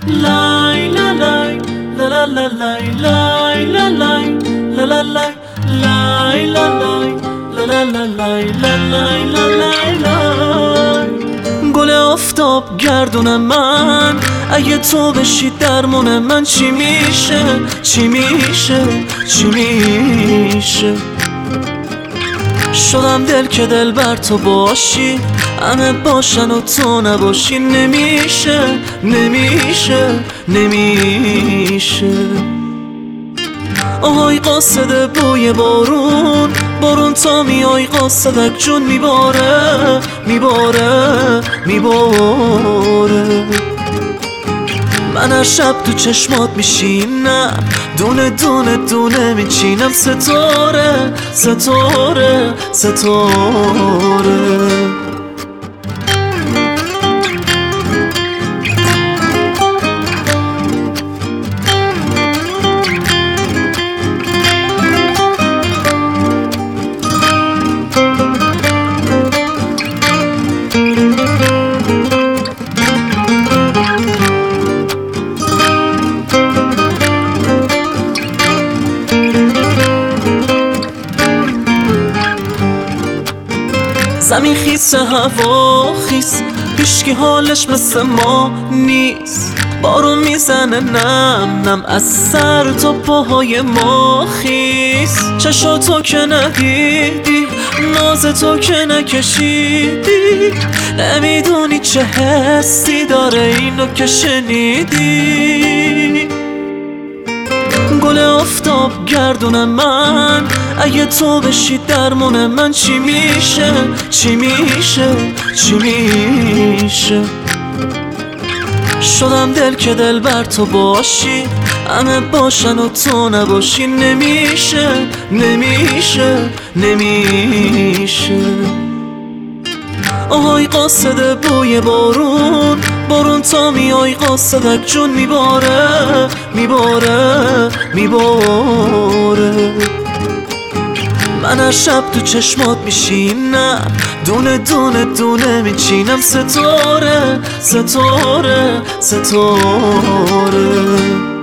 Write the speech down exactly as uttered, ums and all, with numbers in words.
Lay la lay, la la la lay, lay la lay, la la lay, lay la lay, la la la lay, la lay la lay lay. گل آفتاب گردون من، اگه تو بشی درمون من چی میشه؟ چی میشه؟ چی میشه؟ شدم دل که دل بر تو باشی، همه باشن و تو نباشی. نمیشه نمیشه نمیشه. آهای قاصد بوی بارون، بارون تا میای قاصدک جون میباره میباره میباره. من هر شب تو چشمات میشینم، دونه دونه دونه میچینم. ستاره ستاره ستاره. زمین خیس هوا خیس، هیچکی حالش مثل ما نیست. بارون میزنه نم نم از سر تا پاهای ما خیس. چشاتو که ندیدی، ناز تو که نکشیدی، نمیدونی چه حسی داره اینو که شنیدی. گل آفتاب گردون من، اگه تو بشی درمون من چی میشه؟ چی میشه؟ چی میشه؟ شدم دل که دل بر تو باشی، همه باشن و تو نباشی. نمیشه نمیشه نمیشه. آهای قاصد بوی بارون، بارون تا میای قاصدک جون میباره میباره میباره. من هر شب تو چشمات میشینم، دونه دونه دونه میچینم. ستاره ستاره ستاره.